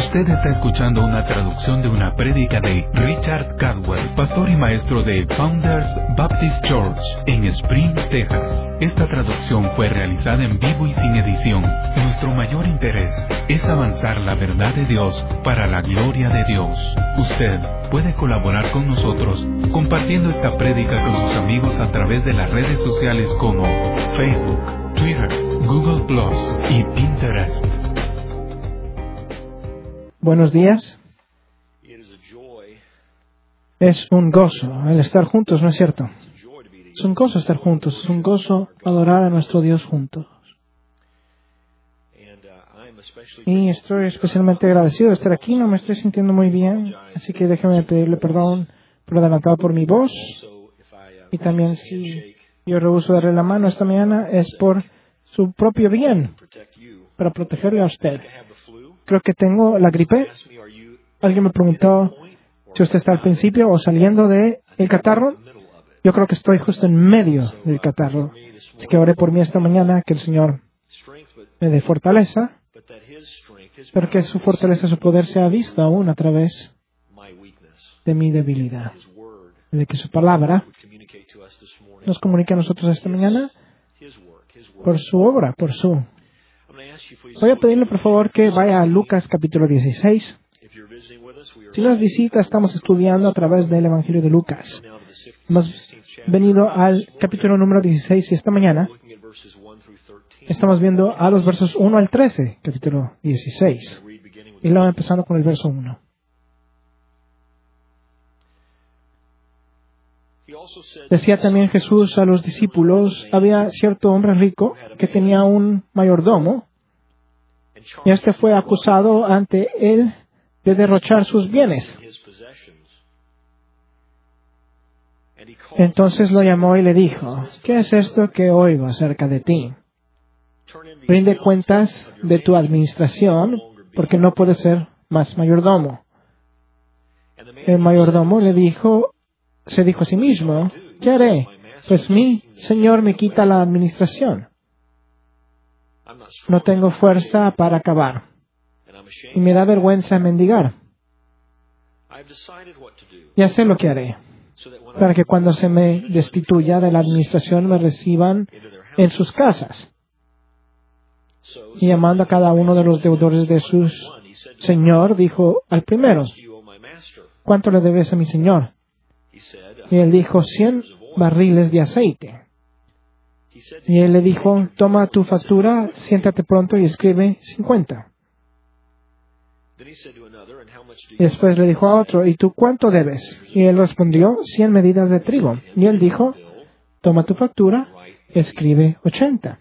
Usted está escuchando una traducción de una prédica de Richard Caldwell, pastor y maestro de Founders Baptist Church en Spring, Texas. Esta traducción fue realizada en vivo y sin edición. Nuestro mayor interés es avanzar la verdad de Dios para la gloria de Dios. Usted puede colaborar con nosotros compartiendo esta prédica con sus amigos a través de las redes sociales como Facebook, Twitter, Google Plus y Pinterest. Buenos días. Es un gozo el estar juntos, ¿no es cierto? Es un gozo estar juntos, es un gozo adorar a nuestro Dios juntos. Y estoy especialmente agradecido de estar aquí, no me estoy sintiendo muy bien, así que déjeme pedirle perdón por adelantado por mi voz. Y también si yo rehuso darle la mano esta mañana es por su propio bien, para protegerle a usted. Creo que tengo la gripe. Alguien me preguntó si usted está al principio o saliendo del catarro. Yo creo que estoy justo en medio del catarro. Así que oré por mí esta mañana, que el Señor me dé fortaleza, pero que su fortaleza, su poder sea visto aún a través de mi debilidad. De que su palabra nos comunique a nosotros esta mañana por su obra, por su... Voy a pedirle, por favor, que vaya a Lucas capítulo 16. Si nos visita, estamos estudiando a través del Evangelio de Lucas. Hemos venido al capítulo número 16 y esta mañana estamos viendo a los versos 1 al 13, capítulo 16. Y luego empezando con el verso 1. Decía también Jesús a los discípulos, había cierto hombre rico que tenía un mayordomo, y este fue acusado ante él de derrochar sus bienes. Entonces lo llamó y le dijo, ¿qué es esto que oigo acerca de ti? Rinde cuentas de tu administración, porque no puedes ser más mayordomo. El mayordomo se dijo a sí mismo, ¿qué haré? Pues mi señor me quita la administración. No tengo fuerza para acabar, y me da vergüenza mendigar. Ya sé lo que haré, para que cuando se me destituya de la administración me reciban en sus casas. Y llamando a cada uno de los deudores de su señor, dijo al primero, ¿cuánto le debes a mi señor? Y él dijo, 100 barriles de aceite. Y él le dijo, toma tu factura, siéntate pronto y escribe 50. Y después le dijo a otro, ¿y tú cuánto debes? Y él respondió, 100 medidas de trigo. Y él dijo, toma tu factura, escribe 80.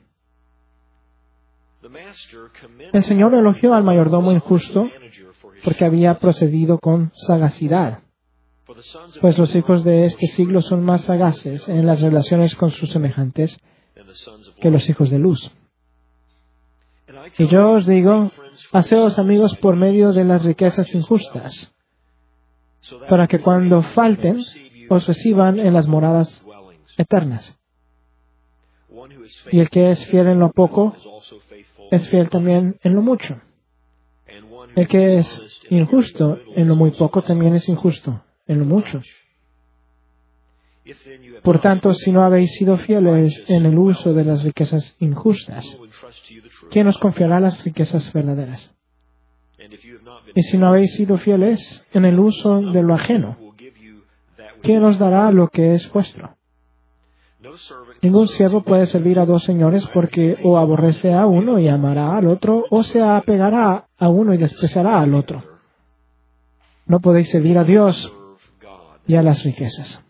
El Señor elogió al mayordomo injusto porque había procedido con sagacidad. Pues los hijos de este siglo son más sagaces en las relaciones con sus semejantes que los hijos de luz. Y yo os digo, haceos amigos por medio de las riquezas injustas, para que cuando falten, os reciban en las moradas eternas. Y el que es fiel en lo poco, es fiel también en lo mucho. El que es injusto en lo muy poco, también es injusto en lo mucho. Por tanto, si no habéis sido fieles en el uso de las riquezas injustas, ¿quién os confiará las riquezas verdaderas? Y si no habéis sido fieles en el uso de lo ajeno, ¿quién os dará lo que es vuestro? Ningún siervo puede servir a dos señores, porque o aborrece a uno y amará al otro, o se apegará a uno y despreciará al otro. No podéis servir a Dios y a las riquezas.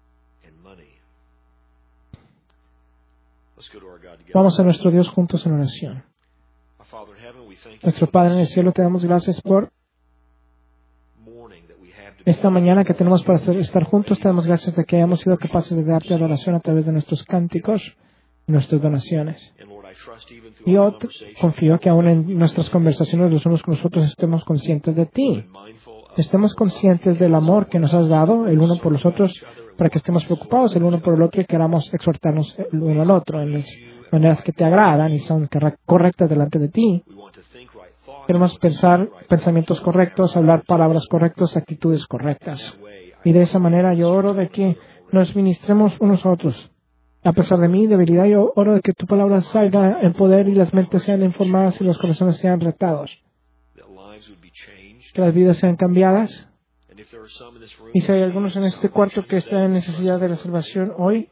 Vamos a nuestro Dios juntos en oración. Nuestro Padre en el cielo, te damos gracias por esta mañana que tenemos para estar juntos. Te damos gracias de que hayamos sido capaces de darte adoración a través de nuestros cánticos y nuestras donaciones. Y yo confío que aún en nuestras conversaciones los unos con los otros estemos conscientes de ti. Estemos conscientes del amor que nos has dado el uno por los otros, para que estemos preocupados el uno por el otro y queramos exhortarnos el uno al otro en las maneras que te agradan y son correctas delante de ti. Queremos pensar pensamientos correctos, hablar palabras correctas, actitudes correctas. Y de esa manera yo oro de que nos ministremos unos a otros. A pesar de mi debilidad, yo oro de que tu palabra salga en poder y las mentes sean informadas y los corazones sean retados. Que las vidas sean cambiadas. Y si hay algunos en este cuarto que están en necesidad de la salvación hoy,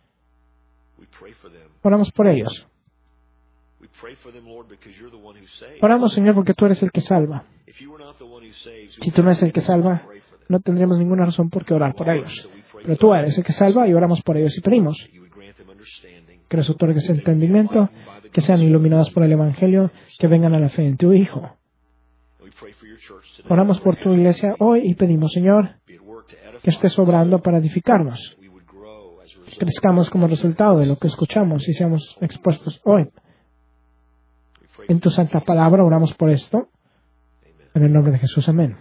oramos por ellos. Oramos, Señor, porque tú eres el que salva. Si tú no eres el que salva, no tendríamos ninguna razón por qué orar por ellos. Pero tú eres el que salva y oramos por ellos y pedimos que les otorgues entendimiento, que sean iluminados por el Evangelio, que vengan a la fe en tu Hijo. Oramos por tu iglesia hoy y pedimos, Señor, que estés obrando para edificarnos. Que crezcamos como resultado de lo que escuchamos y seamos expuestos hoy. En tu santa palabra oramos por esto. En el nombre de Jesús, amén.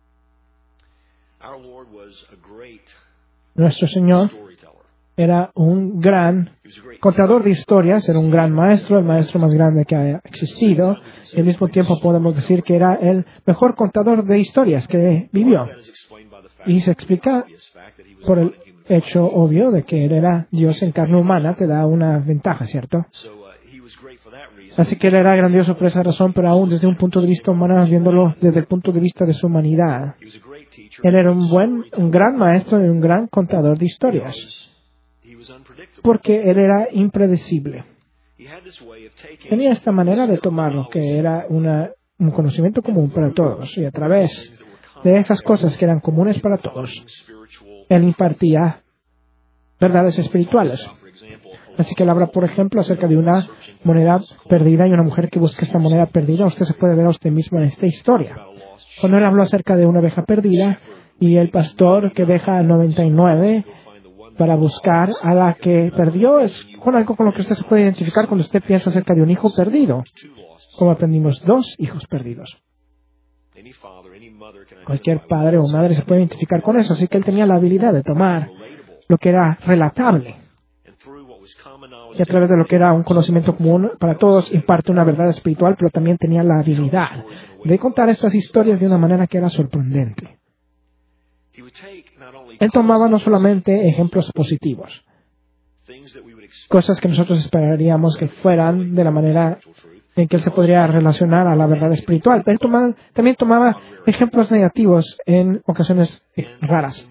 Nuestro Señor era un gran contador de historias, era un gran maestro, el maestro más grande que ha existido. Y al mismo tiempo podemos decir que era el mejor contador de historias que vivió. Y se explica por el hecho obvio de que él era Dios en carne humana, te da una ventaja, ¿cierto? Así que él era grandioso por esa razón, pero aún desde un punto de vista humano, viéndolo desde el punto de vista de su humanidad. Él era un gran maestro y un gran contador de historias, porque él era impredecible. Tenía esta manera de tomar lo que era un conocimiento común para todos, y a través de esas cosas que eran comunes para todos, él impartía verdades espirituales. Así que él habla, por ejemplo, acerca de una moneda perdida y una mujer que busca esta moneda perdida. Usted se puede ver a usted mismo en esta historia. Cuando él habló acerca de una oveja perdida y el pastor que deja a 99 para buscar a la que perdió, es con algo con lo que usted se puede identificar cuando usted piensa acerca de un hijo perdido. Como aprendimos, 2 hijos perdidos. Cualquier padre o madre se puede identificar con eso. Así que él tenía la habilidad de tomar lo que era relatable. Y a través de lo que era un conocimiento común para todos, imparte una verdad espiritual, pero también tenía la habilidad de contar estas historias de una manera que era sorprendente. Él tomaba no solamente ejemplos positivos, cosas que nosotros esperaríamos que fueran de la manera en que él se podría relacionar a la verdad espiritual, pero él también tomaba ejemplos negativos en ocasiones raras.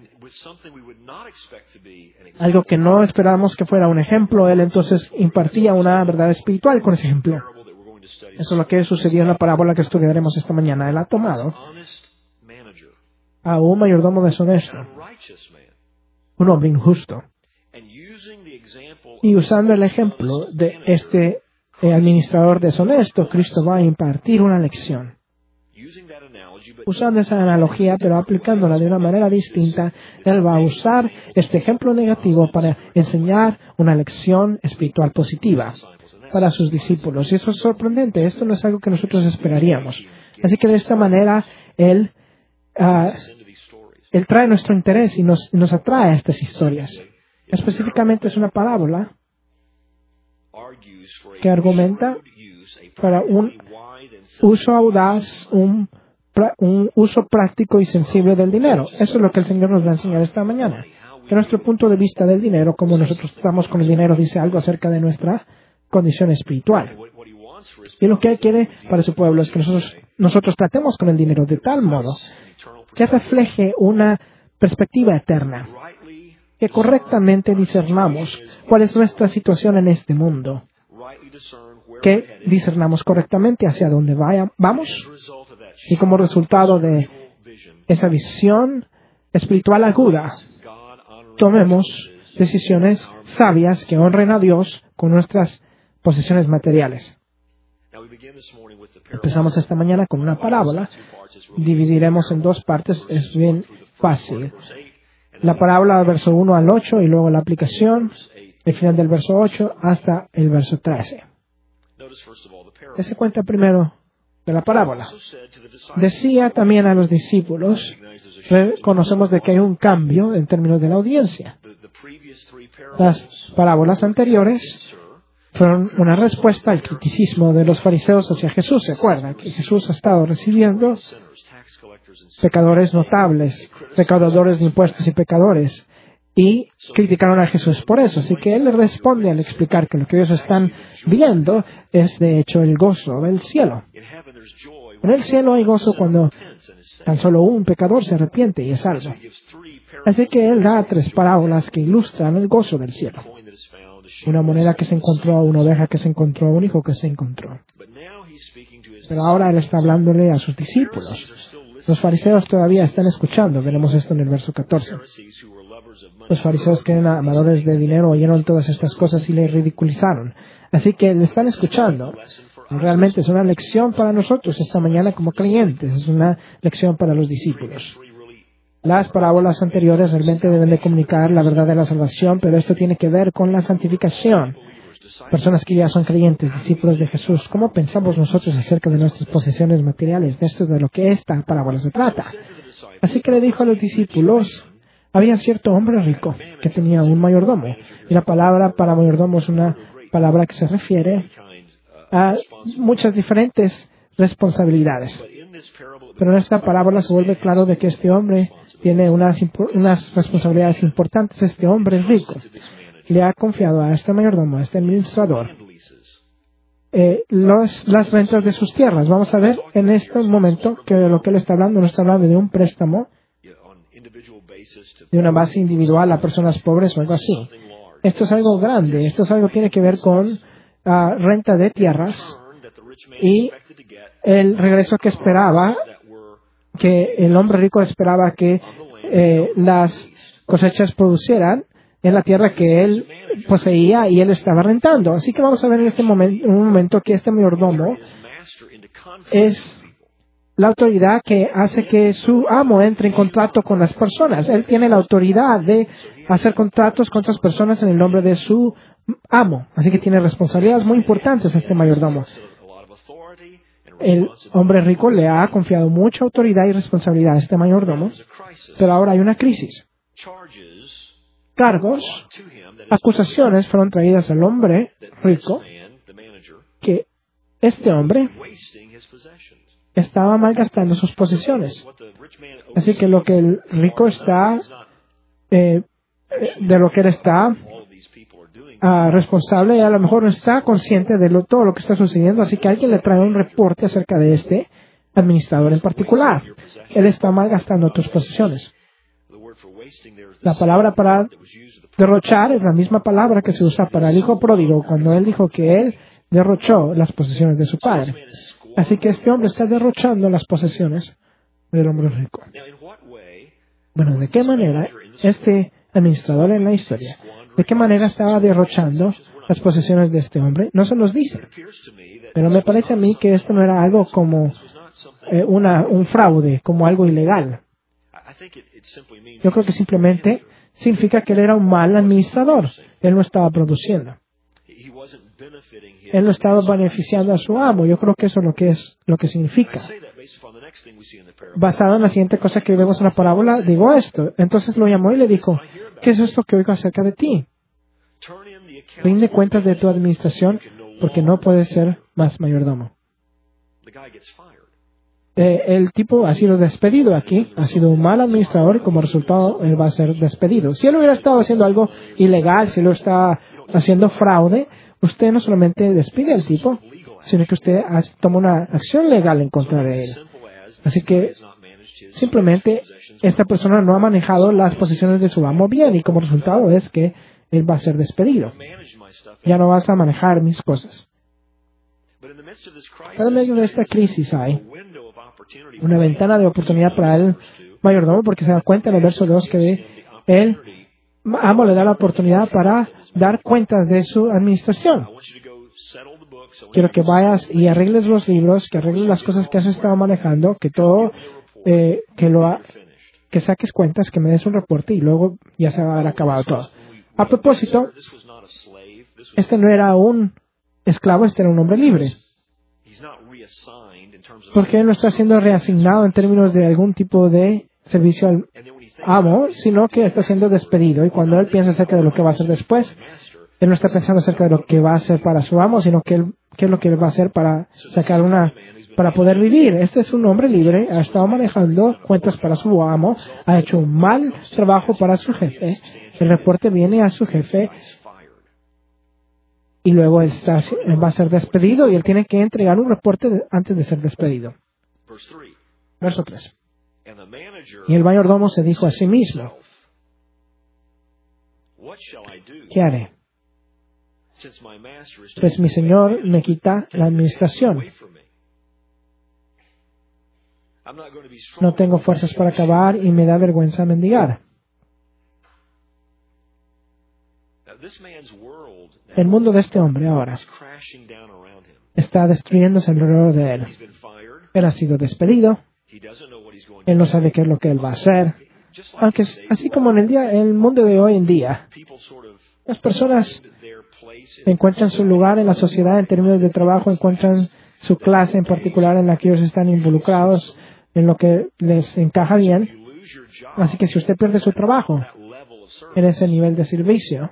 Algo que no esperábamos que fuera un ejemplo, él entonces impartía una verdad espiritual con ese ejemplo. Eso es lo que sucedió en la parábola que estudiaremos esta mañana. Él ha tomado a un mayordomo deshonesto, un hombre injusto, y usando el ejemplo de este administrador deshonesto, Cristo va a impartir una lección. Usando esa analogía, pero aplicándola de una manera distinta, él va a usar este ejemplo negativo para enseñar una lección espiritual positiva para sus discípulos. Y eso es sorprendente. Esto no es algo que nosotros esperaríamos. Así que de esta manera, él trae nuestro interés y nos atrae a estas historias. Específicamente es una parábola que argumenta para un uso audaz, un uso práctico y sensible del dinero. Eso es lo que el Señor nos va a enseñar esta mañana. Que nuestro punto de vista del dinero, como nosotros tratamos con el dinero, dice algo acerca de nuestra condición espiritual. Y lo que Él quiere para su pueblo es que nosotros tratemos con el dinero de tal modo que refleje una perspectiva eterna, que correctamente discernamos cuál es nuestra situación en este mundo, que discernamos correctamente hacia dónde vamos, y como resultado de esa visión espiritual aguda, tomemos decisiones sabias que honren a Dios con nuestras posesiones materiales. Empezamos esta mañana con una parábola. Dividiremos en 2 partes. Es bien fácil. La parábola del verso 1 al 8 y luego la aplicación, el final del verso 8 hasta el verso 13. Dese cuenta primero de la parábola. Decía también a los discípulos, conocemos de que hay un cambio en términos de la audiencia. Las parábolas anteriores fueron una respuesta al criticismo de los fariseos hacia Jesús. ¿Se acuerdan? Que Jesús ha estado recibiendo pecadores notables, recaudadores de impuestos y pecadores, y criticaron a Jesús por eso. Así que Él le responde al explicar que lo que ellos están viendo es de hecho el gozo del cielo. En el cielo hay gozo cuando tan solo un pecador se arrepiente y es salvo. Así que Él da 3 parábolas que ilustran el gozo del cielo. Una moneda que se encontró, una oveja que se encontró, un hijo que se encontró. Pero ahora Él está hablándole a sus discípulos. Los fariseos todavía están escuchando. Veremos esto en el verso 14. Los fariseos que eran amadores de dinero oyeron todas estas cosas y le ridiculizaron. Así que le están escuchando. Realmente es una lección para nosotros esta mañana como creyentes. Es una lección para los discípulos. Las parábolas anteriores realmente deben de comunicar la verdad de la salvación, pero esto tiene que ver con la santificación. Personas que ya son creyentes, discípulos de Jesús, ¿cómo pensamos nosotros acerca de nuestras posesiones materiales? De esto es de lo que esta parábola se trata. Así que le dijo a los discípulos, había cierto hombre rico que tenía un mayordomo. Y la palabra para mayordomo es una palabra que se refiere a muchas diferentes responsabilidades. Pero en esta parábola se vuelve claro de que este hombre tiene unas responsabilidades importantes. Este hombre es rico. Le ha confiado a este mayordomo, a este administrador, las rentas de sus tierras. Vamos a ver en este momento que de lo que él está hablando no está hablando de un préstamo de una base individual a personas pobres o algo así. Esto es algo grande. Esto es algo que tiene que ver con renta de tierras y el regreso que esperaba, que el hombre rico esperaba que las cosechas producieran en la tierra que él poseía y él estaba rentando. Así que vamos a ver en un momento que este mayordomo es la autoridad que hace que su amo entre en contrato con las personas. Él tiene la autoridad de hacer contratos con otras personas en el nombre de su amo. Así que tiene responsabilidades muy importantes este mayordomo. El hombre rico le ha confiado mucha autoridad y responsabilidad a este mayordomo, pero ahora hay una crisis. Cargos, acusaciones fueron traídas al hombre rico que este hombre estaba malgastando sus posesiones. Así que lo que el rico está, de lo que él está responsable, a lo mejor no está consciente de todo lo que está sucediendo, así que alguien le trae un reporte acerca de este administrador en particular. Él está malgastando tus posesiones. La palabra para derrochar es la misma palabra que se usa para el hijo pródigo cuando él dijo que él derrochó las posesiones de su padre. Así que este hombre está derrochando las posesiones del hombre rico. Bueno, ¿de qué manera este administrador en la historia, de qué manera estaba derrochando las posesiones de este hombre? No se nos dice. Pero me parece a mí que esto no era algo como un fraude, como algo ilegal. Yo creo que simplemente significa que él era un mal administrador. Él no estaba produciendo. Él no estaba beneficiando a su amo. Yo creo que eso es lo que significa. Basado en la siguiente cosa que vemos en la parábola, digo esto. Entonces lo llamó y le dijo, ¿qué es esto que oigo acerca de ti? Rinde cuentas de tu administración porque no puedes ser más mayordomo. El tipo ha sido despedido aquí, ha sido un mal administrador y como resultado él va a ser despedido. Si él hubiera estado haciendo algo ilegal, si él está haciendo fraude, usted no solamente despide al tipo, sino que usted toma una acción legal en contra de él. Así que simplemente esta persona no ha manejado las posesiones de su amo bien y como resultado es que él va a ser despedido. Ya no vas a manejar mis cosas. Pero en medio de esta crisis hay una ventana de oportunidad para el mayordomo porque se da cuenta en el verso 2 que el amo le da la oportunidad para dar cuentas de su administración. Quiero que vayas y arregles los libros, que arregles las cosas que has estado manejando, que todo, que saques cuentas, que me des un reporte y luego ya se va a haber acabado todo. A propósito, este no era un esclavo, este era un hombre libre. Porque él no está siendo reasignado en términos de algún tipo de servicio al amo, sino que está siendo despedido. Y cuando él piensa acerca de lo que va a hacer después, Él no está pensando acerca de lo que va a hacer para su amo, sino qué es lo que él va a hacer para sacar para poder vivir. Este es un hombre libre, ha estado manejando cuentas para su amo, ha hecho un mal trabajo para su jefe. El reporte viene a su jefe y luego él va a ser despedido y él tiene que entregar un reporte antes de ser despedido. Verso 3. Y el mayordomo se dijo a sí mismo, ¿qué haré? Pues mi señor me quita la administración. No tengo fuerzas para acabar y me da vergüenza mendigar. El mundo de este hombre ahora está destruyéndose alrededor de él. Él ha sido despedido. Él no sabe qué es lo que él va a hacer. Aunque así como en el mundo de hoy en día, las personas encuentran su lugar en la sociedad en términos de trabajo, encuentran su clase en particular en la que ellos están involucrados, en lo que les encaja bien. Así que si usted pierde su trabajo en ese nivel de servicio,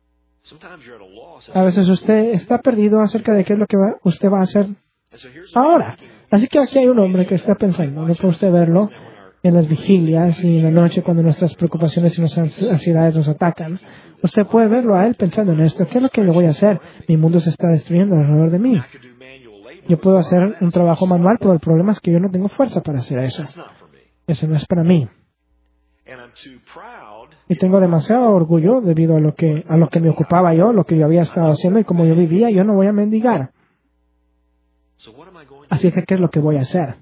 a veces usted está perdido acerca de qué es lo que usted va a hacer ahora. Así que aquí hay un hombre que está pensando, no puede usted verlo en las vigilias y en la noche cuando nuestras preocupaciones y nuestras ansiedades nos atacan. Usted puede verlo a él pensando en esto. ¿Qué es lo que yo voy a hacer? Mi mundo se está destruyendo alrededor de mí. Yo puedo hacer un trabajo manual, pero el problema es que yo no tengo fuerza para hacer eso. Eso no es para mí. Y tengo demasiado orgullo debido a lo que me ocupaba yo, lo que yo había estado haciendo y cómo yo vivía. Yo no voy a mendigar. Así que, ¿qué es lo que voy a hacer?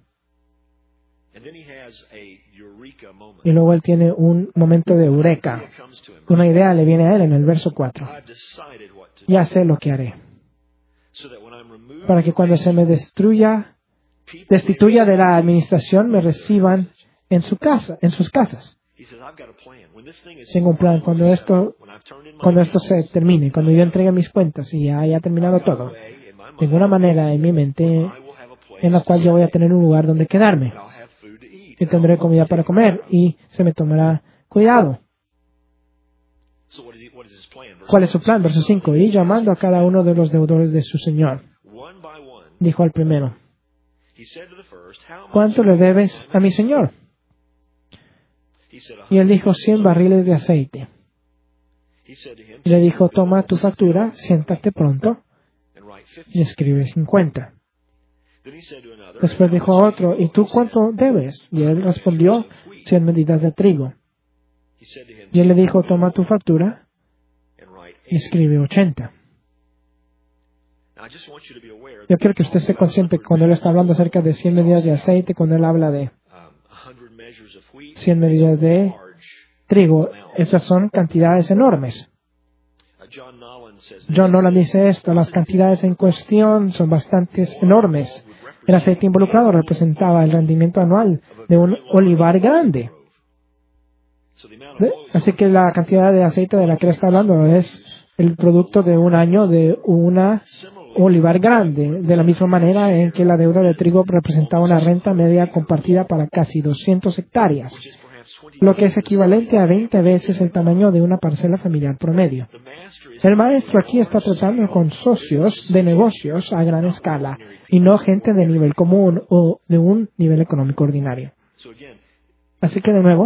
Y luego él tiene un momento de eureka. Una idea le viene a él en el verso 4. Ya sé lo que haré. Para que cuando se me destituya de la administración, me reciban en sus casas. Tengo un plan. Cuando esto se termine, cuando yo entregue mis cuentas y ya haya terminado todo, tengo una manera en mi mente en la cual yo voy a tener un lugar donde quedarme. Y tendré comida para comer y se me tomará cuidado. ¿Cuál es su plan? Verso 5. Y llamando a cada uno de los deudores de su señor, dijo al primero, ¿cuánto le debes a mi señor? Y él dijo, 100 barriles de aceite. Y le dijo, toma tu factura, siéntate pronto y escribe 50. Después dijo a otro, ¿y tú cuánto debes? Y él respondió, 100 medidas de trigo. Y él le dijo, toma tu factura y escribe 80. Yo quiero que usted esté consciente cuando él está hablando acerca de 100 medidas de aceite, cuando él habla de 100 medidas de trigo. Estas son cantidades enormes. John Nolan dice esto, las cantidades en cuestión son bastante enormes. El aceite involucrado representaba el rendimiento anual de un olivar grande. Así que la cantidad de aceite de la que él está hablando es el producto de un año de una olivar grande, de la misma manera en que la deuda de trigo representaba una renta media compartida para casi 200 hectáreas, lo que es equivalente a 20 veces el tamaño de una parcela familiar promedio. El maestro aquí está tratando con socios de negocios a gran escala y no gente de nivel común o de un nivel económico ordinario. Así que de nuevo,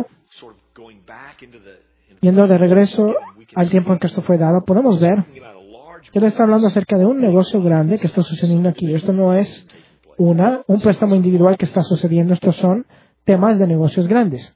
yendo de regreso al tiempo en que esto fue dado, podemos ver que él está hablando acerca de un negocio grande que está sucediendo aquí. Esto no es un préstamo individual que está sucediendo, estos son temas de negocios grandes.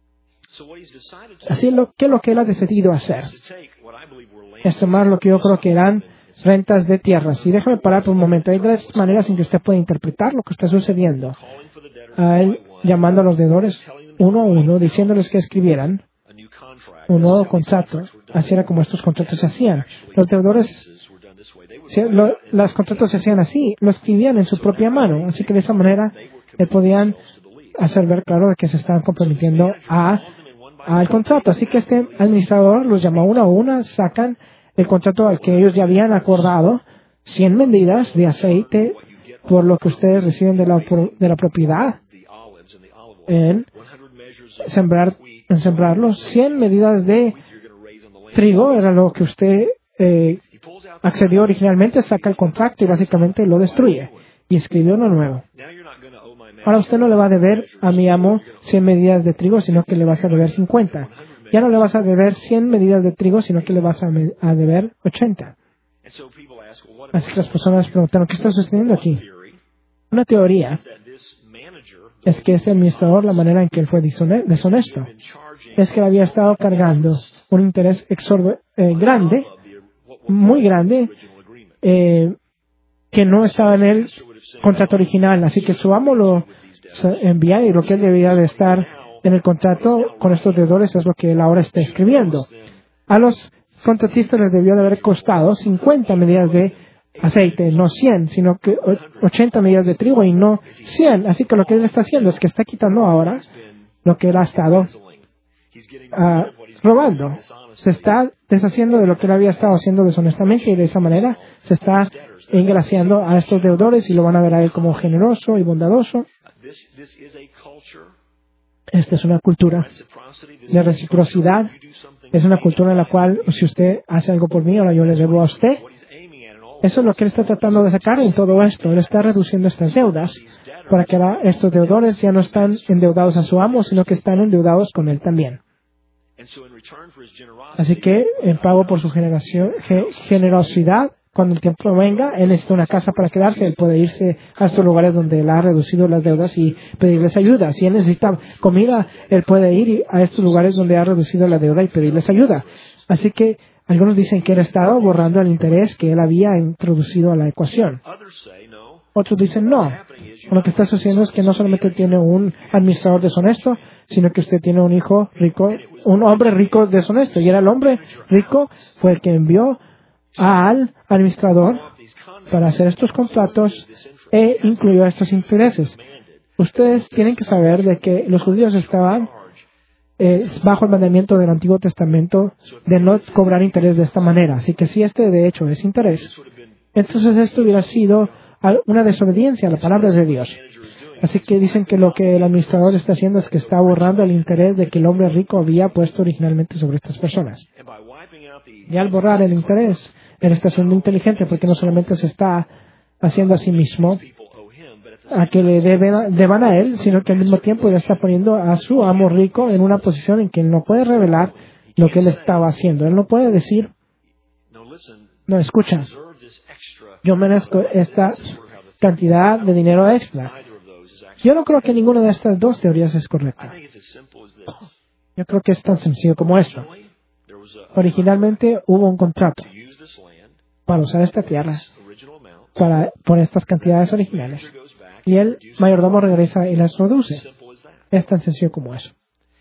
Así que lo que él ha decidido hacer es tomar lo que yo creo que eran rentas de tierras. Y déjame parar por un momento. Hay tres maneras en que usted puede interpretar lo que está sucediendo. A él llamando a los deudores uno a uno, diciéndoles que escribieran un nuevo contrato. Así era como estos contratos se hacían. Los deudores, los contratos se hacían así, lo escribían en su propia mano. Así que de esa manera le podían hacer ver claro de que se estaban comprometiendo al contrato. Así que este administrador los llama uno a uno, sacan el contrato al que ellos ya habían acordado, 100 medidas de aceite por lo que ustedes reciben de la propiedad en sembrarlos. 100 medidas de trigo era lo que usted accedió originalmente, saca el contrato y básicamente lo destruye y escribió uno nuevo. Ahora usted no le va a deber a mi amo 100 medidas de trigo, sino que le vas a deber 50. Ya no le vas a deber 100 medidas de trigo, sino que le vas a deber 80. Así que las personas preguntaron, ¿qué está sucediendo aquí? Una teoría es que este administrador, la manera en que él fue deshonesto, es que él había estado cargando un interés grande, muy grande, que no estaba en el contrato original. Así que su amo lo envía y lo que él debía de estar en el contrato con estos deudores es lo que él ahora está escribiendo. A los contratistas les debió de haber costado 50 medidas de aceite, no 100, sino que 80 medidas de trigo y no 100. Así que lo que él está haciendo es que está quitando ahora lo que él ha estado robando. Se está deshaciendo de lo que él había estado haciendo deshonestamente y de esa manera se está engraciando a estos deudores y lo van a ver a él como generoso y bondadoso. Esta es una cultura de reciprocidad. Es una cultura en la cual si usted hace algo por mí, ahora yo le debo a usted. Eso es lo que él está tratando de sacar en todo esto. Él está reduciendo estas deudas para que ahora estos deudores ya no están endeudados a su amo, sino que están endeudados con él también. Así que en pago por su generosidad, cuando el tiempo venga, él necesita una casa para quedarse. Él puede irse a estos lugares donde él ha reducido las deudas y pedirles ayuda. Si él necesita comida, él puede ir a estos lugares donde ha reducido la deuda y pedirles ayuda. Así que algunos dicen que él ha estado borrando el interés que él había introducido a la ecuación. Otros dicen no. Lo que está sucediendo es que no solamente tiene un administrador deshonesto, sino que usted tiene un hijo rico, un hombre rico deshonesto. Y era el hombre rico fue el que envió al administrador para hacer estos contratos e incluyó estos intereses. Ustedes tienen que saber de que los judíos estaban bajo el mandamiento del Antiguo Testamento de no cobrar interés de esta manera. Así que si este de hecho es interés, entonces esto hubiera sido una desobediencia a la palabra de Dios. Así que dicen que lo que el administrador está haciendo es que está borrando el interés de que el hombre rico había puesto originalmente sobre estas personas. Y al borrar el interés, él está siendo inteligente porque no solamente se está haciendo a sí mismo a que le deban a él, sino que al mismo tiempo él está poniendo a su amo rico en una posición en que él no puede revelar lo que él estaba haciendo. Él no puede decir, no, escucha, yo merezco esta cantidad de dinero extra. Yo no creo que ninguna de estas dos teorías es correcta. Yo creo que es tan sencillo como esto. Originalmente hubo un contrato para usar esta tierra por estas cantidades originales. Y el mayordomo regresa y las reduce. Es tan sencillo como eso.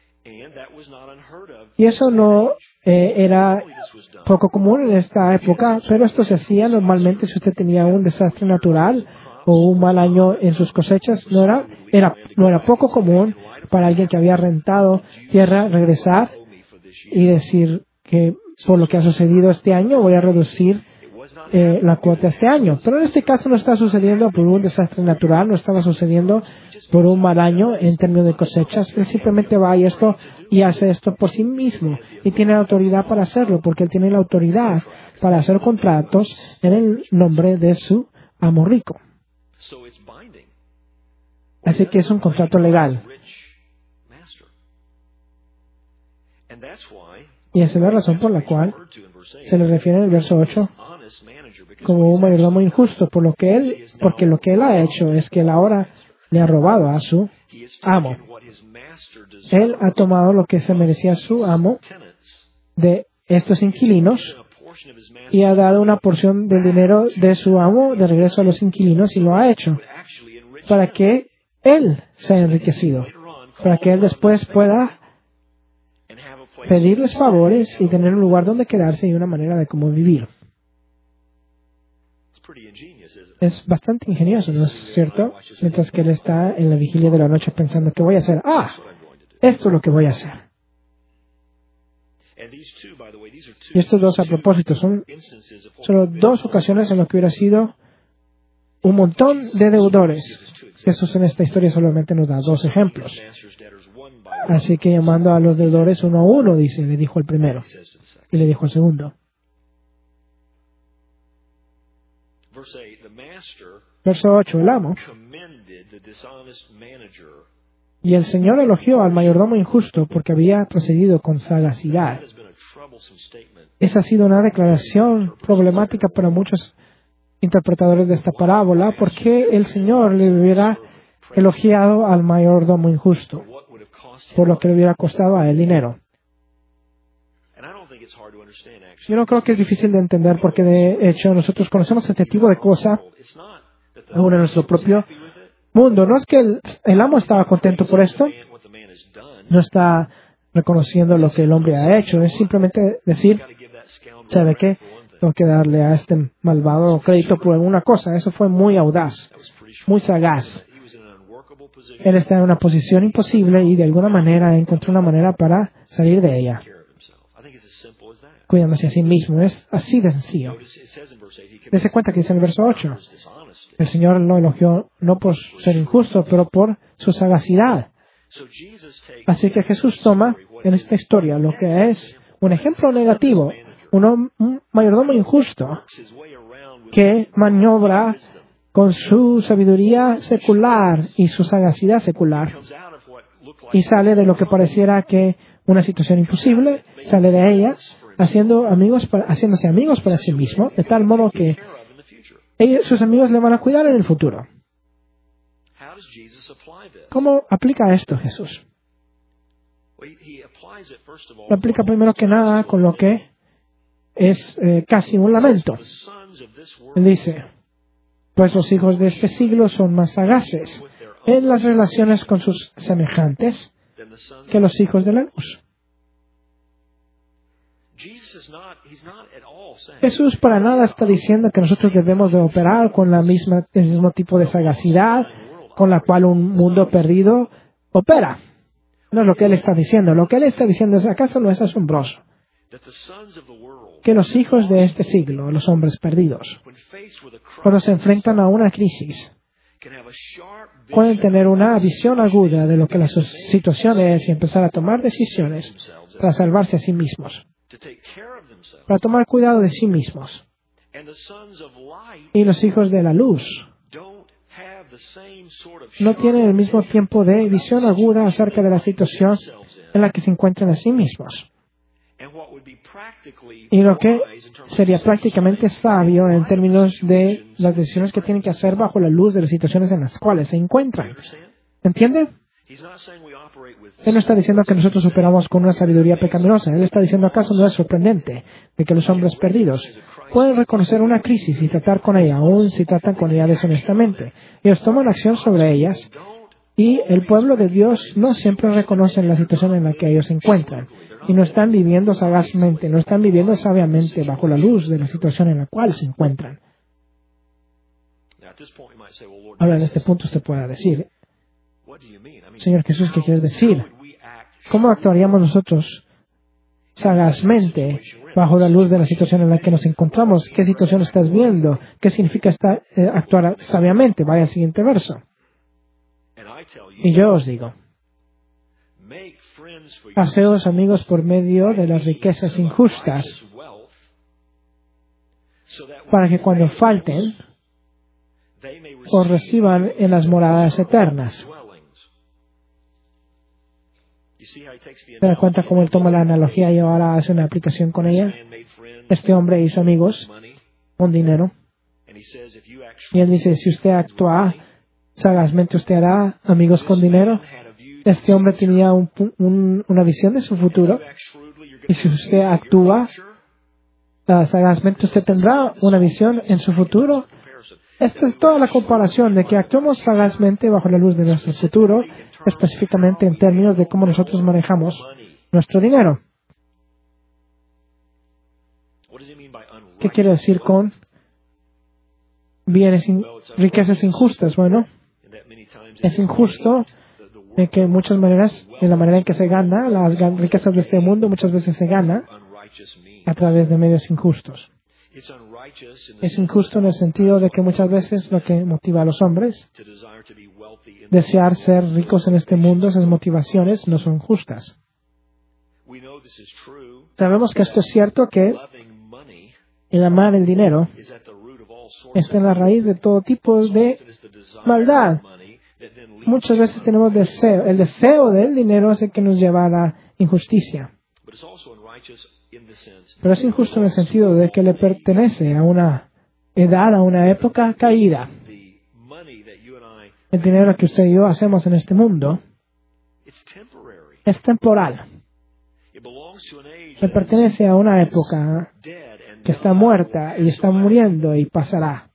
Y eso no era poco común en esta época, pero esto se hacía normalmente si usted tenía un desastre natural o un mal año en sus cosechas. No era poco común para alguien que había rentado tierra regresar y decir que por lo que ha sucedido este año voy a reducir la cuota este año. Pero en este caso no está sucediendo por un desastre natural, no estaba sucediendo por un mal año en términos de cosechas. Él simplemente va y hace esto por sí mismo y tiene la autoridad para hacerlo, porque él tiene la autoridad para hacer contratos en el nombre de su amo rico. Así que es un contrato legal. Y esa es la razón por la cual se le refiere en el verso 8 como un mayordomo injusto, porque lo que él ha hecho es que él ahora le ha robado a su amo. Él ha tomado lo que se merecía su amo de estos inquilinos y ha dado una porción del dinero de su amo de regreso a los inquilinos y lo ha hecho para que él sea enriquecido, para que él después pueda pedirles favores y tener un lugar donde quedarse y una manera de cómo vivir. Es bastante ingenioso, ¿no es cierto? Mientras que él está en la vigilia de la noche pensando, ¿qué voy a hacer? Esto es lo que voy a hacer. Y estos dos, a propósito, son solo dos ocasiones en las que hubiera sido un montón de deudores. Jesús en esta historia solamente nos da dos ejemplos. Así que llamando a los deudores uno a uno, le dijo el primero y le dijo al segundo. Verso 8, el amo. Y el Señor elogió al mayordomo injusto porque había procedido con sagacidad. Esa ha sido una declaración problemática para muchos interpretadores de esta parábola, porque el Señor le hubiera elogiado al mayordomo injusto, por lo que le hubiera costado a él dinero. Yo no creo que es difícil de entender, porque de hecho nosotros conocemos este tipo de cosa aún en nuestro propio mundo. No es que el amo estaba contento por esto, no está reconociendo lo que el hombre ha hecho, es simplemente decir, ¿sabe qué? Tengo que darle a este malvado crédito por alguna cosa. Eso fue muy audaz, muy sagaz. Él está en una posición imposible y de alguna manera encontró una manera para salir de ella, cuidándose a sí mismo. Es así de sencillo. Dese cuenta que dice en el verso 8, el Señor lo elogió no por ser injusto, pero por su sagacidad. Así que Jesús toma en esta historia lo que es un ejemplo negativo, un mayordomo injusto que maniobra con su sabiduría secular y su sagacidad secular y sale de lo que pareciera que una situación imposible, sale de ella haciéndose amigos para sí mismo, de tal modo que sus amigos le van a cuidar en el futuro. ¿Cómo aplica esto Jesús? Lo aplica primero que nada con lo que es casi un lamento. Él dice, pues los hijos de este siglo son más sagaces en las relaciones con sus semejantes que los hijos de la luz. Jesús para nada está diciendo que nosotros debemos de operar con el mismo tipo de sagacidad con la cual un mundo perdido opera. No es lo que Él está diciendo. Lo que Él está diciendo es, ¿acaso no es asombroso que los hijos de este siglo, los hombres perdidos, cuando se enfrentan a una crisis, pueden tener una visión aguda de lo que la situación es y empezar a tomar decisiones para salvarse a sí mismos, para tomar cuidado de sí mismos? Y los hijos de la luz no tienen el mismo tiempo de visión aguda acerca de la situación en la que se encuentran a sí mismos. Y lo que sería prácticamente sabio en términos de las decisiones que tienen que hacer bajo la luz de las situaciones en las cuales se encuentran. ¿Entiende? Él no está diciendo que nosotros operamos con una sabiduría pecaminosa. Él está diciendo, ¿acaso no es sorprendente de que los hombres perdidos pueden reconocer una crisis y tratar con ella, aun si tratan con ella deshonestamente? Ellos toman acción sobre ellas y el pueblo de Dios no siempre reconoce la situación en la que ellos se encuentran. Y no están viviendo sagazmente, no están viviendo sabiamente bajo la luz de la situación en la cual se encuentran. Ahora, en este punto usted puede decir, Señor Jesús, ¿qué quieres decir? ¿Cómo actuaríamos nosotros sagazmente bajo la luz de la situación en la que nos encontramos? ¿Qué situación estás viendo? ¿Qué significa actuar sabiamente? Vaya al siguiente verso. Y yo os digo, haceos amigos por medio de las riquezas injustas, para que cuando falten, os reciban en las moradas eternas. ¿Se da cuenta cómo él toma la analogía y ahora hace una aplicación con ella? Este hombre hizo amigos con dinero. Y él dice, si usted actúa sagazmente, usted hará amigos con dinero. Este hombre tenía una visión de su futuro. Y si usted actúa sagazmente, usted tendrá una visión en su futuro. Esta es toda la comparación de que actuamos sagazmente bajo la luz de nuestro futuro, específicamente en términos de cómo nosotros manejamos nuestro dinero. ¿Qué quiere decir con riquezas injustas? Bueno, es injusto en que muchas maneras, en la manera en que se gana, las riquezas de este mundo muchas veces se gana a través de medios injustos. Es injusto en el sentido de que muchas veces lo que motiva a los hombres desear ser ricos en este mundo, esas motivaciones no son justas. Sabemos que esto es cierto, que el amar el dinero está en la raíz de todo tipo de maldad. Muchas veces tenemos deseo. El deseo del dinero es el que nos lleva a la injusticia. Pero es injusto en el sentido de que le pertenece a una edad, a una época caída. El dinero que usted y yo hacemos en este mundo es temporal. Le pertenece a una época que está muerta y está muriendo y pasará.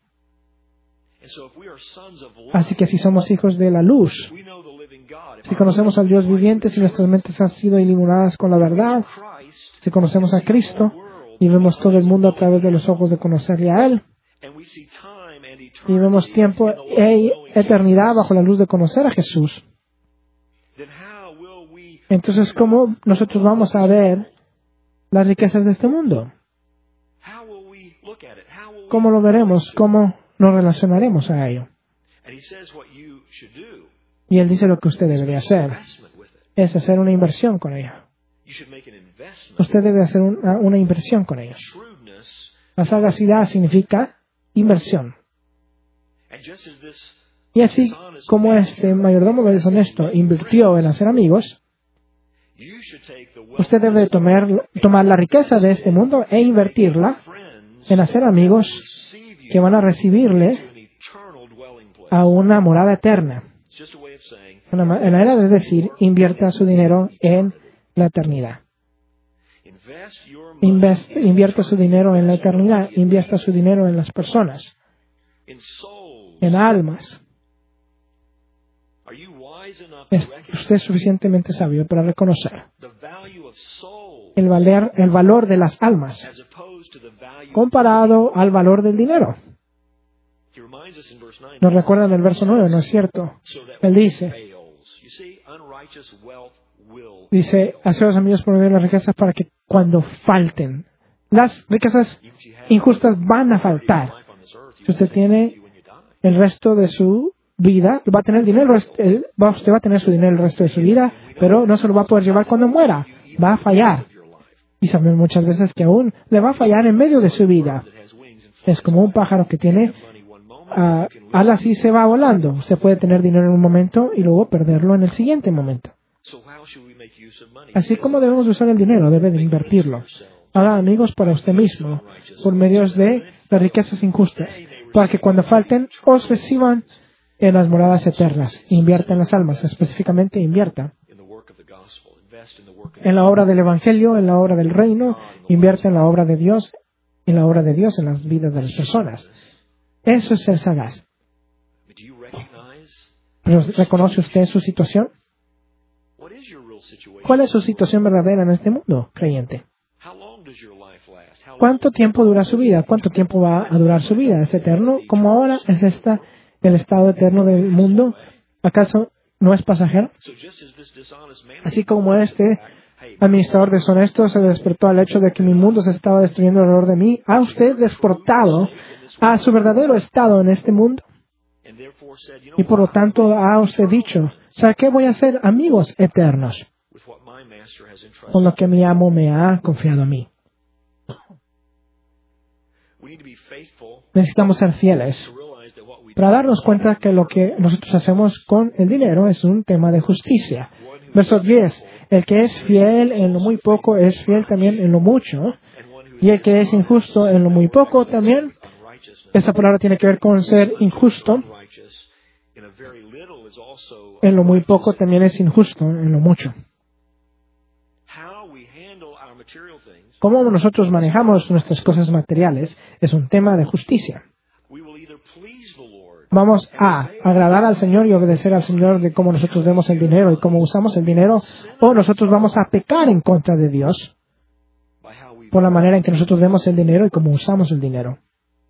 Así que si somos hijos de la luz, si conocemos al Dios viviente, si nuestras mentes han sido iluminadas con la verdad, si conocemos a Cristo y vemos todo el mundo a través de los ojos de conocerle a Él, y vemos tiempo e eternidad bajo la luz de conocer a Jesús, entonces, ¿cómo nosotros vamos a ver las riquezas de este mundo? ¿Cómo lo veremos? ¿Cómo nos relacionaremos a ello? Y Él dice lo que usted debería hacer es hacer una inversión con ello. Usted debe hacer una inversión con ello. La sagacidad significa inversión. Y así como este mayordomo deshonesto invirtió en hacer amigos, usted debe tomar la riqueza de este mundo e invertirla en hacer amigos que van a recibirle a una morada eterna. Una manera de decir, invierta su dinero en la eternidad. Invierta su dinero en la eternidad. Invierta su dinero en las personas, en almas. Usted es suficientemente sabio para reconocer el valor de las almas comparado al valor del dinero. Nos recuerda en el verso 9, ¿no es cierto? Él dice, haceos amigos por medio de las riquezas para que cuando falten, las riquezas injustas van a faltar. Si usted tiene el resto de su vida, va a tener dinero, usted va a tener su dinero el resto de su vida, pero no se lo va a poder llevar cuando muera. Va a fallar. Y sabemos muchas veces que aún le va a fallar en medio de su vida. Es como un pájaro que tiene alas y se va volando. Usted puede tener dinero en un momento y luego perderlo en el siguiente momento. Así como debemos usar el dinero, debe de invertirlo. Haga amigos para usted mismo por medios de las riquezas injustas, para que cuando falten os reciban en las moradas eternas. Invierta en las almas, específicamente invierta en la obra del Evangelio, en la obra del Reino, invierta en la obra de Dios, en las vidas de las personas. Eso es ser sagaz. ¿Pero reconoce usted su situación? ¿Cuál es su situación verdadera en este mundo, creyente? ¿Cuánto tiempo dura su vida? ¿Cuánto tiempo va a durar su vida? ¿Es eterno? ¿Como ahora es el estado eterno del mundo? ¿Acaso no es pasajero? Así como este administrador deshonesto se despertó al hecho de que mi mundo se estaba destruyendo alrededor de mí, ¿ha usted despertado a su verdadero estado en este mundo? Y por lo tanto ha usted dicho, ¿sabe qué? Voy a hacer amigos eternos con lo que mi amo me ha confiado a mí. Necesitamos ser fieles para darnos cuenta que lo que nosotros hacemos con el dinero es un tema de justicia. Verso 10. El que es fiel en lo muy poco es fiel también en lo mucho. Y el que es injusto en lo muy poco también. Esa palabra tiene que ver con ser injusto. En lo muy poco también es injusto en lo mucho. Cómo nosotros manejamos nuestras cosas materiales es un tema de justicia. Vamos a agradar al Señor y obedecer al Señor de cómo nosotros vemos el dinero y cómo usamos el dinero, o nosotros vamos a pecar en contra de Dios por la manera en que nosotros vemos el dinero y cómo usamos el dinero.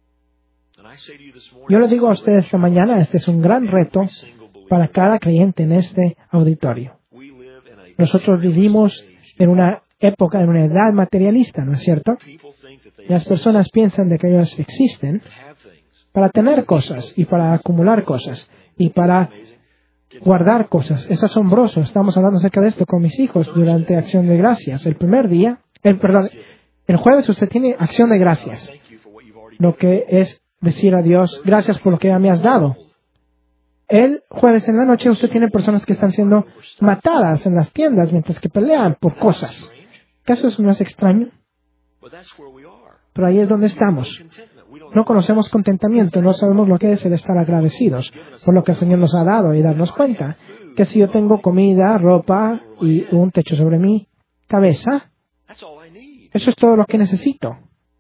Yo le digo a ustedes esta mañana, este es un gran reto para cada creyente en este auditorio. Nosotros vivimos en una época, en una edad materialista, ¿no es cierto? Las personas piensan de que ellos existen para tener cosas y para acumular cosas y para guardar cosas. Es asombroso. Estamos hablando acerca de esto con mis hijos durante Acción de Gracias. El jueves usted tiene Acción de Gracias, lo que es decir a Dios, gracias por lo que ya me has dado. El jueves en la noche usted tiene personas que están siendo matadas en las tiendas mientras que pelean por cosas. ¿Acaso eso no es extraño? Pero ahí es donde estamos. No conocemos contentamiento, no sabemos lo que es el estar agradecidos por lo que el Señor nos ha dado y darnos cuenta que si yo tengo comida, ropa y un techo sobre mi cabeza, eso es todo lo que necesito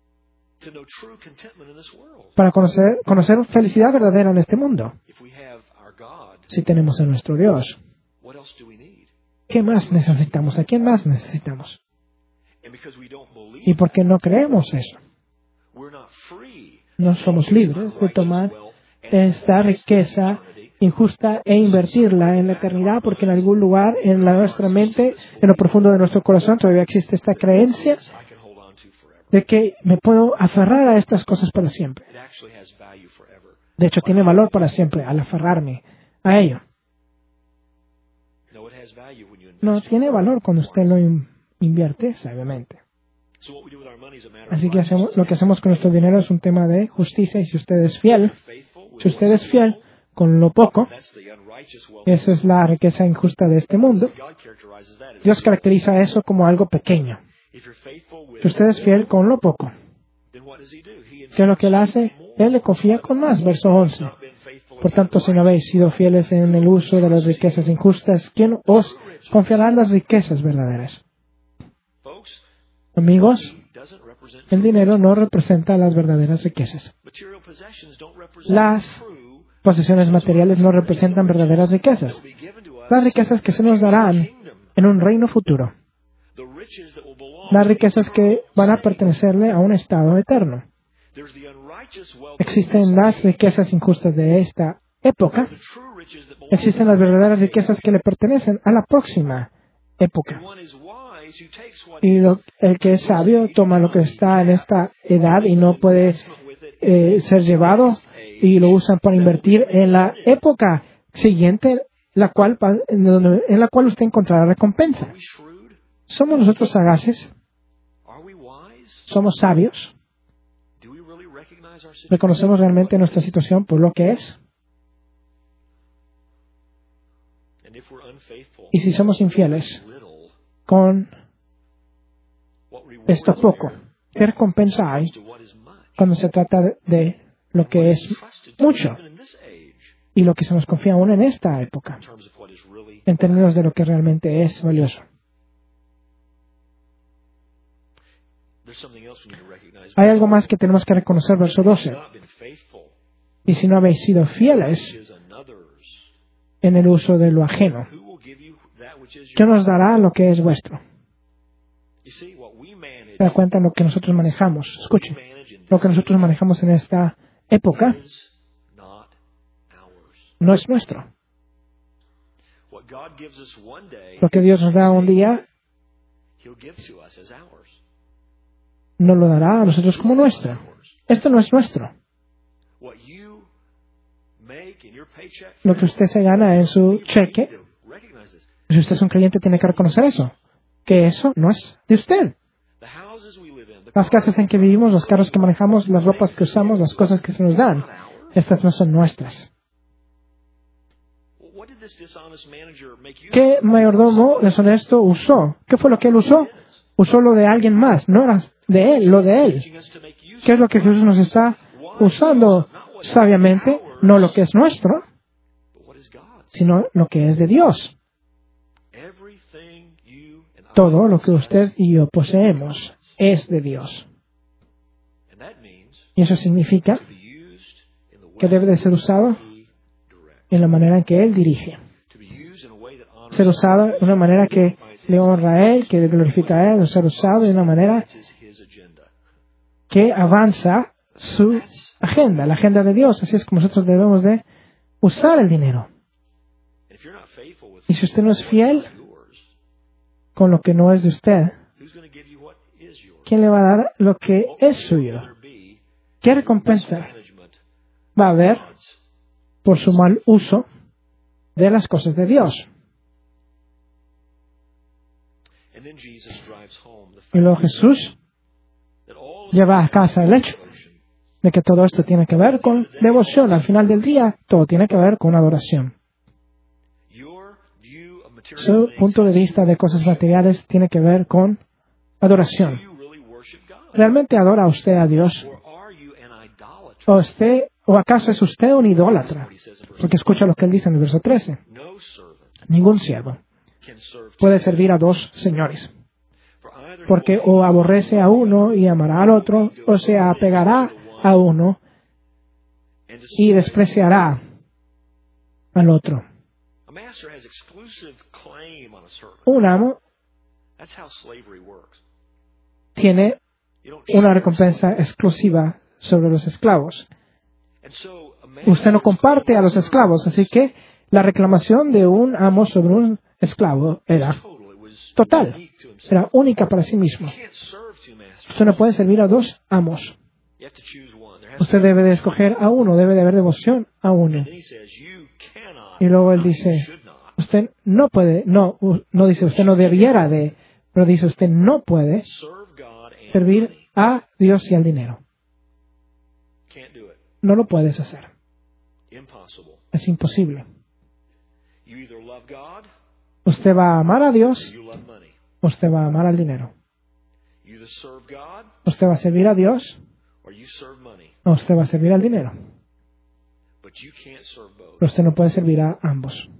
para conocer felicidad verdadera en este mundo. Si tenemos a nuestro Dios, ¿qué más necesitamos? ¿A quién más necesitamos? ¿Y por qué no creemos eso? No somos libres de tomar esta riqueza injusta e invertirla en la eternidad, porque en algún lugar en nuestra mente, en lo profundo de nuestro corazón, todavía existe esta creencia de que me puedo aferrar a estas cosas para siempre. De hecho, tiene valor para siempre al aferrarme a ello. No tiene valor cuando usted lo invierte sabiamente. Así que lo que hacemos con nuestro dinero es un tema de justicia, y si usted es fiel con lo poco, esa es la riqueza injusta de este mundo. Dios caracteriza eso como algo pequeño. Si usted es fiel con lo poco, ¿qué es lo que Él hace? Él le confía con más. Verso 11. Por tanto, si no habéis sido fieles en el uso de las riquezas injustas, ¿quién os confiará las riquezas verdaderas? Amigos, el dinero no representa las verdaderas riquezas. Las posesiones materiales no representan verdaderas riquezas. Las riquezas que se nos darán en un reino futuro. Las riquezas que van a pertenecerle a un estado eterno. Existen las riquezas injustas de esta época. Existen las verdaderas riquezas que le pertenecen a la próxima época. Y el que es sabio toma lo que está en esta edad y no puede ser llevado, y lo usan para invertir en la época siguiente, en la cual usted encontrará recompensa. ¿Somos nosotros sagaces? ¿Somos sabios? ¿Reconocemos realmente nuestra situación por lo que es? Y si somos infieles con esto poco, ¿qué recompensa hay cuando se trata de lo que es mucho y lo que se nos confía aún en esta época, en términos de lo que realmente es valioso? Hay algo más que tenemos que reconocer, verso 12. Y si no habéis sido fieles en el uso de lo ajeno, ¿quién nos dará lo que es vuestro? ¿Se da cuenta de lo que nosotros manejamos? Escuchen, lo que nosotros manejamos en esta época no es nuestro. Lo que Dios nos da un día no lo dará a nosotros como nuestro. Esto no es nuestro. Lo que usted se gana en su cheque, si usted es un creyente, tiene que reconocer eso, que eso no es de usted. Las casas en que vivimos, los carros que manejamos, las ropas que usamos, las cosas que se nos dan, estas no son nuestras. ¿Qué mayordomo deshonesto usó? ¿Qué fue lo que él usó? Usó lo de alguien más, no era de él, lo de él. ¿Qué es lo que Jesús nos está usando sabiamente? No lo que es nuestro, sino lo que es de Dios. Todo lo que usted y yo poseemos es de Dios. Y eso significa que debe de ser usado en la manera en que Él dirige. Ser usado de una manera que le honra a Él, que le glorifica a Él, o ser usado de una manera que avanza su agenda, la agenda de Dios. Así es como nosotros debemos de usar el dinero. Y si usted no es fiel con lo que no es de usted, ¿quién le va a dar lo que es suyo? ¿Qué recompensa va a haber por su mal uso de las cosas de Dios? Y luego Jesús lleva a casa el hecho de que todo esto tiene que ver con devoción. Al final del día, todo tiene que ver con adoración. Su punto de vista de cosas materiales tiene que ver con adoración. ¿Realmente adora usted a Dios? ¿O acaso es usted un idólatra? Porque escucha lo que él dice en el verso 13. Ningún siervo puede servir a dos señores. Porque o aborrece a uno y amará al otro, o se apegará a uno y despreciará al otro. Un amo tiene una recompensa exclusiva sobre los esclavos. Usted no comparte a los esclavos, así que la reclamación de un amo sobre un esclavo era total, era única para sí mismo. Usted no puede servir a dos amos. Usted debe de escoger a uno, debe de haber devoción a uno. Y luego él dice, usted no puede, no dice usted no debiera de, pero dice usted no puede servir a Dios y al dinero. No lo puedes hacer. Es imposible. Usted va a amar a Dios, o usted va a amar al dinero. Usted va a servir a Dios, o usted va a servir al dinero. Pero usted no puede servir a ambos.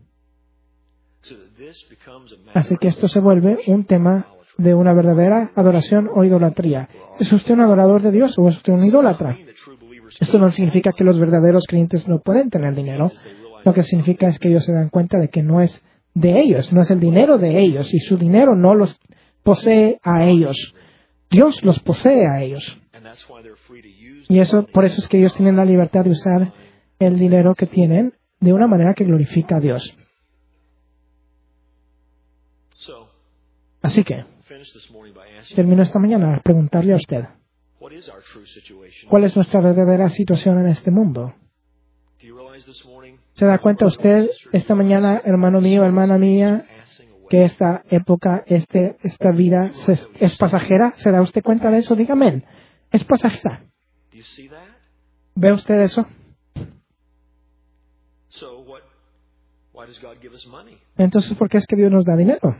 Así que esto se vuelve un tema de una verdadera adoración o idolatría. ¿Es usted un adorador de Dios o es usted un idólatra? Esto no significa que los verdaderos creyentes no pueden tener dinero. Lo que significa es que ellos se dan cuenta de que no es de ellos, no es el dinero de ellos, y su dinero no los posee a ellos. Dios los posee a ellos. Y por eso es que ellos tienen la libertad de usar el dinero que tienen de una manera que glorifica a Dios. Así que, termino esta mañana a preguntarle a usted, ¿cuál es nuestra verdadera situación en este mundo? ¿Se da cuenta usted esta mañana, hermano mío, hermana mía, que esta época, esta vida es pasajera? ¿Se da usted cuenta de eso? Dígame, es pasajera. ¿Ve usted eso? Entonces, ¿por qué es que Dios nos da dinero?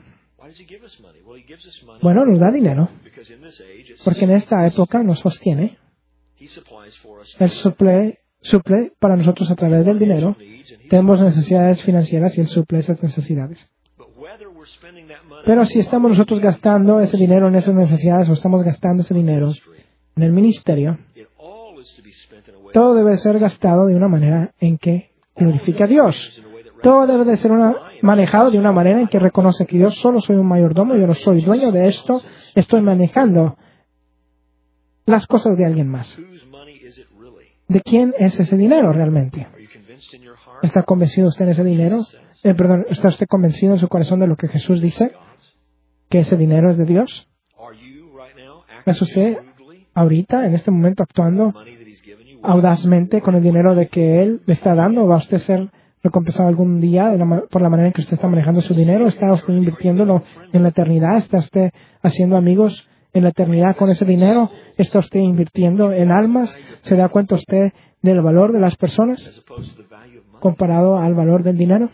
Bueno, nos da dinero porque en esta época nos sostiene. Él suple para nosotros a través del dinero. Tenemos necesidades financieras y Él suple esas necesidades. Pero si estamos nosotros gastando ese dinero en esas necesidades o estamos gastando ese dinero en el ministerio, todo debe ser gastado de una manera en que glorifique a Dios. Todo debe de ser manejado de una manera en que reconoce que yo solo soy un mayordomo, yo no soy dueño de esto, estoy manejando las cosas de alguien más. ¿De quién es ese dinero realmente? ¿Está convencido usted en ese dinero? ¿Está usted convencido en su corazón de lo que Jesús dice? ¿Que ese dinero es de Dios? ¿Es usted ahorita, en este momento, actuando audazmente con el dinero de que Él le está dando? ¿Va a usted ser recompensado algún día por la manera en que usted está manejando su dinero? ¿Está usted invirtiéndolo en la eternidad? ¿Está usted haciendo amigos en la eternidad con ese dinero? ¿Está usted invirtiendo en almas? ¿Se da cuenta usted del valor de las personas comparado al valor del dinero?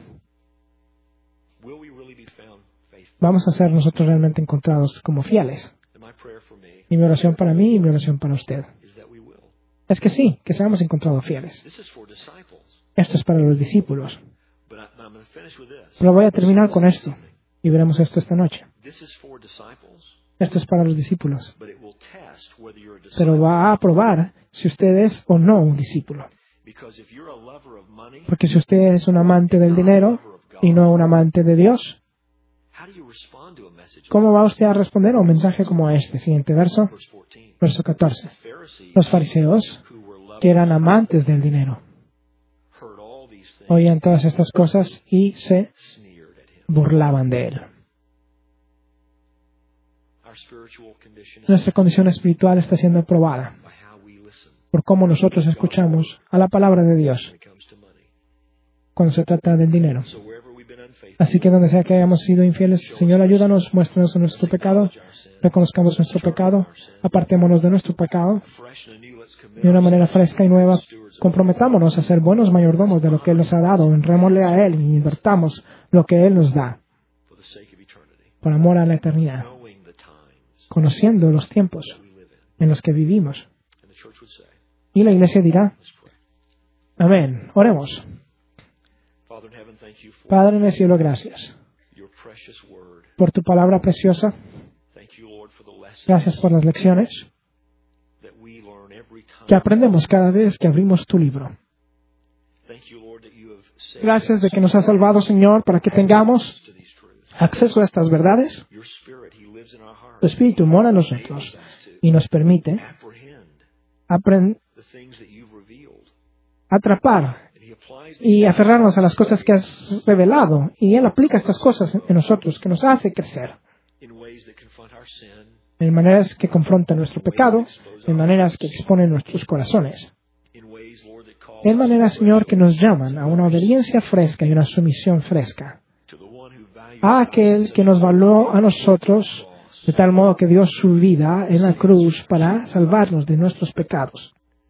Vamos a ser nosotros realmente encontrados como fieles. Y mi oración para mí y mi oración para usted es que sí, que seamos encontrados fieles. Esto es para los discípulos. Pero voy a terminar con esto. Y veremos esto esta noche. Esto es para los discípulos. Pero va a probar si usted es o no un discípulo. Porque si usted es un amante del dinero y no un amante de Dios, ¿cómo va usted a responder a un mensaje como este? Siguiente verso. Verso 14. Los fariseos, que eran amantes del dinero, oían todas estas cosas y se burlaban de él. Nuestra condición espiritual está siendo probada por cómo nosotros escuchamos a la palabra de Dios cuando se trata del dinero. Así que donde sea que hayamos sido infieles, Señor, ayúdanos, muéstranos nuestro pecado, reconozcamos nuestro pecado, apartémonos de nuestro pecado de una manera fresca y nueva, comprometámonos a ser buenos mayordomos de lo que Él nos ha dado, honrémosle a Él y invertamos lo que Él nos da por amor a la eternidad, conociendo los tiempos en los que vivimos. Y la iglesia dirá, amén. Oremos. Padre en el cielo, gracias por tu palabra preciosa. Gracias por las lecciones que aprendemos cada vez que abrimos tu libro. Gracias de que nos has salvado, Señor, para que tengamos acceso a estas verdades. Tu Espíritu mora en nosotros y nos permite atrapar y aferrarnos a las cosas que has revelado. Y Él aplica estas cosas en nosotros, que nos hace crecer. En maneras que confrontan nuestro pecado, en maneras que exponen nuestros corazones. En maneras, Señor, que nos llaman a una obediencia fresca y una sumisión fresca. A aquel que nos valoró a nosotros de tal modo que dio su vida en la cruz para salvarnos de nuestros pecados.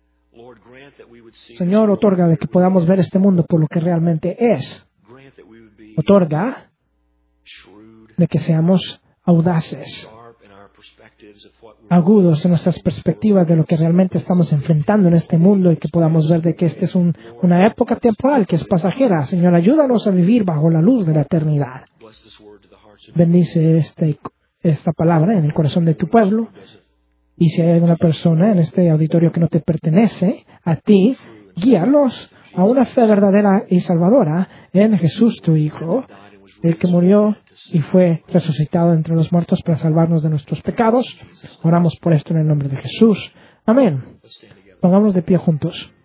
Señor, otorga de que podamos ver este mundo por lo que realmente es. Otorga de que seamos audaces, agudos en nuestras perspectivas de lo que realmente estamos enfrentando en este mundo y que podamos ver de que esta es una época temporal que es pasajera. Señor, ayúdanos a vivir bajo la luz de la eternidad. Bendice esta palabra en el corazón de tu pueblo. Y si hay alguna persona en este auditorio que no te pertenece a ti, guíalos a una fe verdadera y salvadora en Jesús, tu Hijo, el que murió y fue resucitado entre los muertos para salvarnos de nuestros pecados. Oramos por esto en el nombre de Jesús. Amén. Pongamos de pie juntos.